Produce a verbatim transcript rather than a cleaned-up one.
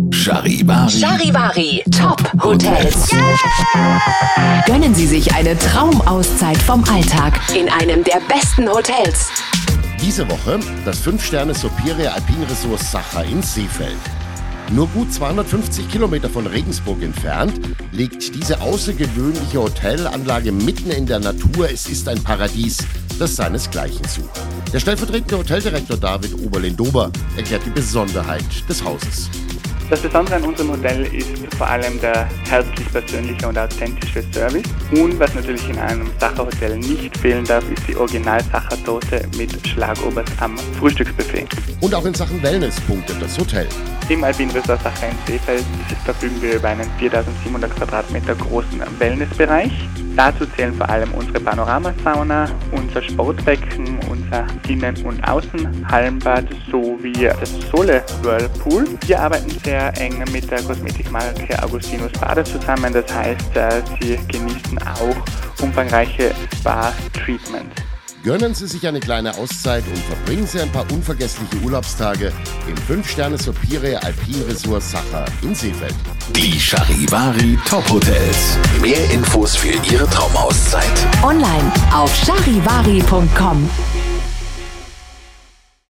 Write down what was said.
Charivari. Charivari Top Hotels. Yeah! Gönnen Sie sich eine Traumauszeit vom Alltag in einem der besten Hotels. Diese Woche das fünf Sterne Superior Alpine Resort Sacher in Seefeld. Nur gut zweihundertfünfzig Kilometer von Regensburg entfernt liegt diese außergewöhnliche Hotelanlage mitten in der Natur. Es ist ein Paradies, das seinesgleichen sucht. Der stellvertretende Hoteldirektor David Oberlin-Dober erklärt die Besonderheit des Hauses. Das Besondere an unserem Hotel ist vor allem der herzlich persönliche und authentische Service. Und was natürlich in einem Sacher-Hotel nicht fehlen darf, ist die Original-Sacher-Torte mit Schlagobers am Frühstücksbuffet. Und auch in Sachen Wellness punktet das Hotel. Im Alpine Resort Sacher in Seefeld verfügen wir über einen viertausendsiebenhundert Quadratmeter großen Wellnessbereich. Dazu zählen vor allem unsere Panoramasauna, unser Sportbecken, unser Innen- und Außenhallenbad sowie das Sole Whirlpool. Wir arbeiten sehr eng mit der Kosmetikmarke Augustinus Bader zusammen, das heißt, sie genießen auch umfangreiche Spa-Treatments. Gönnen Sie sich eine kleine Auszeit und verbringen Sie ein paar unvergessliche Urlaubstage im fünf Sterne Superior Alpine Resort Sacher in Seefeld. Die Charivari Top Hotels. Mehr Infos für Ihre Traumauszeit Online auf charivari punkt com.